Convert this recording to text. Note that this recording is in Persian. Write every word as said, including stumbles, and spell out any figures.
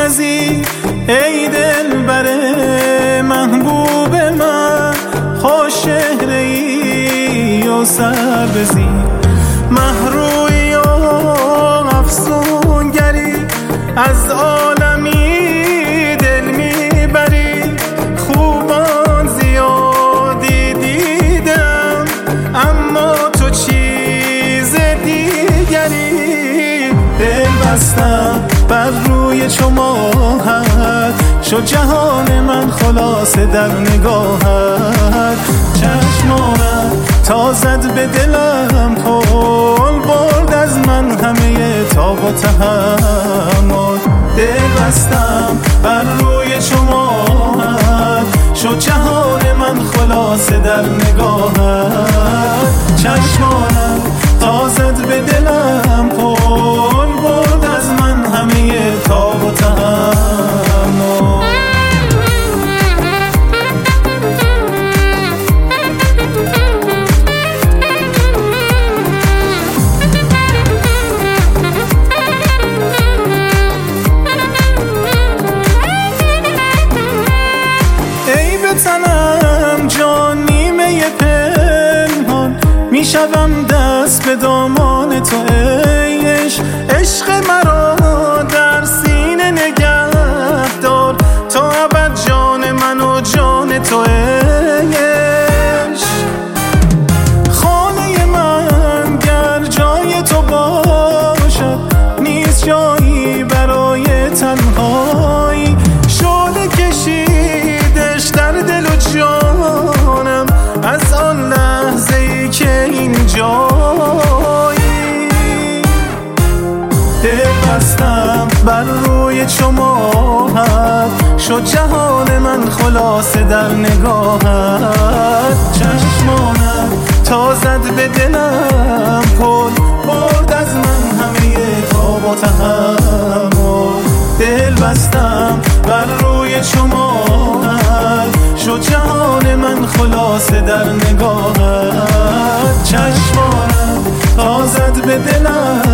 نزی ای دلبر محبوب من، خوش چهره ای و سر بزی، محروی و افسونگری، از عالمی دل میبری. خوبان زیادی دیدم اما تو چیز دیگری. دل بستم بر روی چو ماهت، شد جهان من خلاصه در نگاهت. چشمانت تا زد به دلم کل، برد از من همه تاب و تحمل. دل بستم بر روی چو ماهت، شد جهان من خلاصه در نگاهت. چشمانت تا زد به دلم کل، برد از من همه تاب و تحمل. تنم جان نیمه پنهان، میشوم دست به دامان تو ای عشق. عشق مرا در سینه نگه دار، تا ابد جان من و جان تو ای عشق. خانه من گر جای تو باشد، نیست جایی برای تنهایی. شعله کشیدش در دل و جانم، از آن لحظه ای که اینجایی. دل بستم بر روی چو ماهت، شد جهان من خلاصه در نگاهت. چشمانت تا زد به دلم کل، برد از من همه تاب و تحمل. دل بستم بر روی چو ماهت، شد جهان من خلاصه در نگاهت. چشمانت تا زد به دلم